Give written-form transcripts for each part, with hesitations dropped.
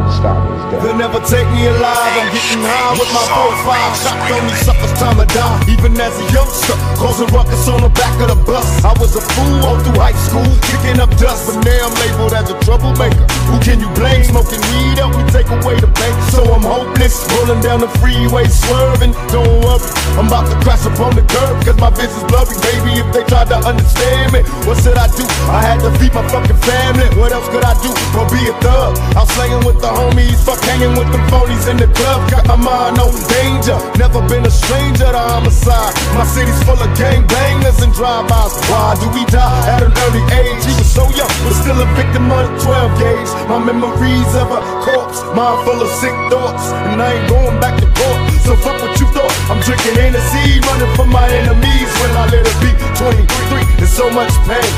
ever stop me is death. They'll never take me alive. I'm getting high with my 4-5. Shocked on these suckers, time to die. Even as a youngster, causing ruckus on the back of the bus. I was a fool all through high school, kicking up dust, but now I'm labeled as a troublemaker. Who can you blame? Smoking weed help me take away the pain. So I'm hopeless, rolling down the freeway, swerving. Don't worry, I'm about to crash up on the curb, cause my vision's blurry. Baby, if they tried to understand me, what should I do? I had to feed my fucking family. What else could I do but be a thug? I'm slaying with the homies, fuck hanging with them phonies in the club. Got my mind on danger, never been a stranger to homicide. My city's full of gangbangers and drive-bys. Why do we die at an early age? He was so young, but still a victim of the 12 gauge. My memories of a corpse, mind full of sick thoughts, and I ain't going back to court. So fuck what you thought. I'm drinking Hennessy, running from my enemies. When I let it be 23, there's so much pain.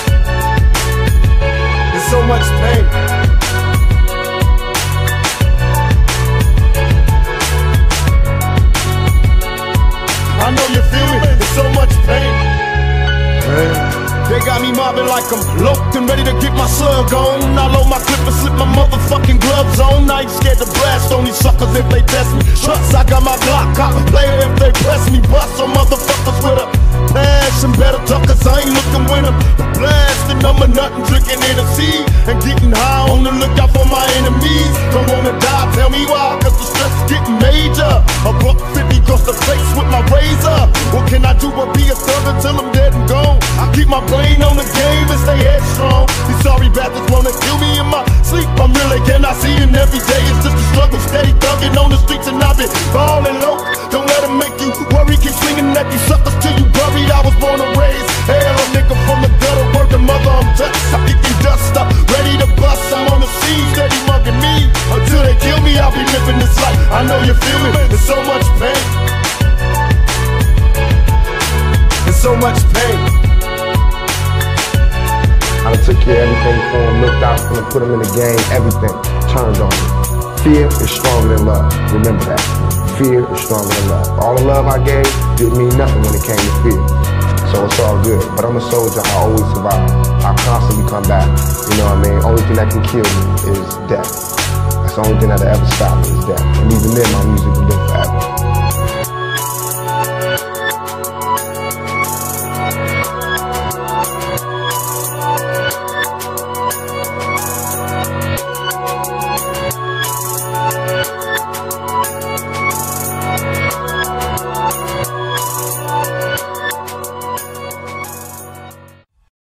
There's so much pain. I know you feel me, there's so much pain. They got me mobbing like I'm locked and ready to get my slug on. I load my clip and slip my motherfucking gloves on. I ain't scared to blast on these suckers if they test me. Trust, I got my Glock, cop a player if they press me. Bust some motherfuckers with a passion, better tuck, cause I ain't looking with them. Blasting, I'm a nut and drinking Hennessy and getting high on the lookout for my enemies. Don't wanna die, tell me why, cause the stress is getting major. A $150 across the face with my razor. What can I do but be a thug until I'm dead and gone? I keep my brain on the game and stay headstrong. These sorry bastards wanna kill me in my sleep. I'm really cannot see it every day. It's just a struggle, steady thugging on the streets and I've been falling low. Don't let them make you worry, keep swinging at these suckers till you buried. I was born and raised hell, a nigga from the gutter, working mother, I'm touched. I'm kicking dust up, ready to bust. I'm on the scene, steady mugging me. Until they kill me, I'll be living this life. I know you feel me, there's so much pain. There's so much pain. I done took care of everything for him, looked out for him, put him in the game, everything turned on me. Fear is stronger than love, remember that. Fear is stronger than love. All the love I gave didn't mean nothing when it came to fear. So it's all good, but I'm a soldier, I always survive. I constantly come back, you know what I mean? Only thing that can kill me is death. That's the only thing that'll ever stop me is death. And even then, my music will live forever.